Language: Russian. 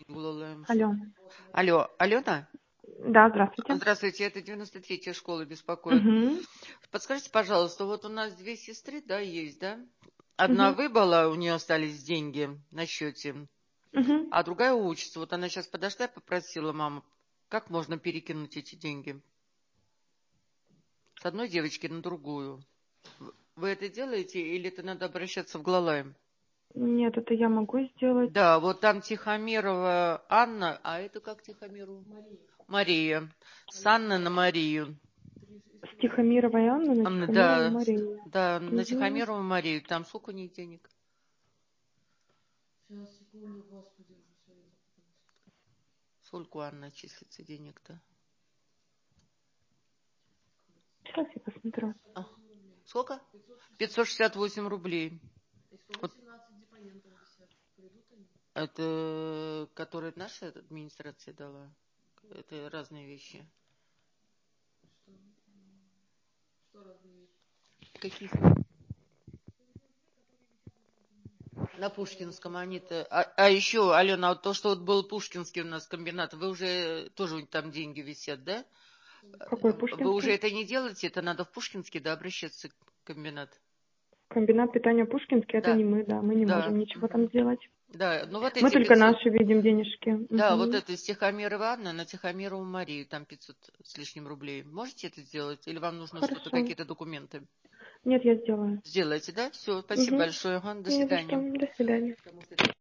Алло. Алло, Алена? Да, здравствуйте. Здравствуйте, это 93-я школа беспокоит. Угу. Подскажите, пожалуйста, вот у нас две сестры, да, есть, да? Одна выбыла, у нее остались деньги на счете, Угу. а другая учится. Вот она сейчас подошла и попросила маму, как можно перекинуть эти деньги с одной девочки на другую. Вы это делаете или это надо обращаться в Глалайм? Нет, это я могу сделать. Да, вот там Тихомирова Анна, а это как Тихомирова? Мария. С Анны на Марию. С Тихомировой Анны на Тихомирову Да, Марию. да, на Угу. Тихомирову Марию. Там сколько у них денег? Сколько у Анны числится денег-то? Сейчас я посмотрю. Сколько? 568 рублей. Вот. Это, которые наша администрация дала? Это разные вещи. Какие? На Пушкинском они-то. А еще, Алена, вот то, что вот был Пушкинский у нас комбинат, вы уже тоже там деньги висят, да? Какой Вы уже Пушкинский? это не делаете? Это надо в Пушкинский, да, обращаться в комбинат? Комбинат питания Пушкинский, это Да, не мы, да. Мы не да. можем ничего там сделать. Да, ну вот Мы эти только 500. наши видим денежки. Да, вот Угу. это из Тихомировой Анны на Тихомирову Марию, там 500 с лишним рублей. Можете это сделать? Или вам нужно что-то, Хорошо. какие-то документы? Нет, я сделаю. Сделайте, да? Все, спасибо Угу. большое. Ага, до Не за что. свидания. До свидания.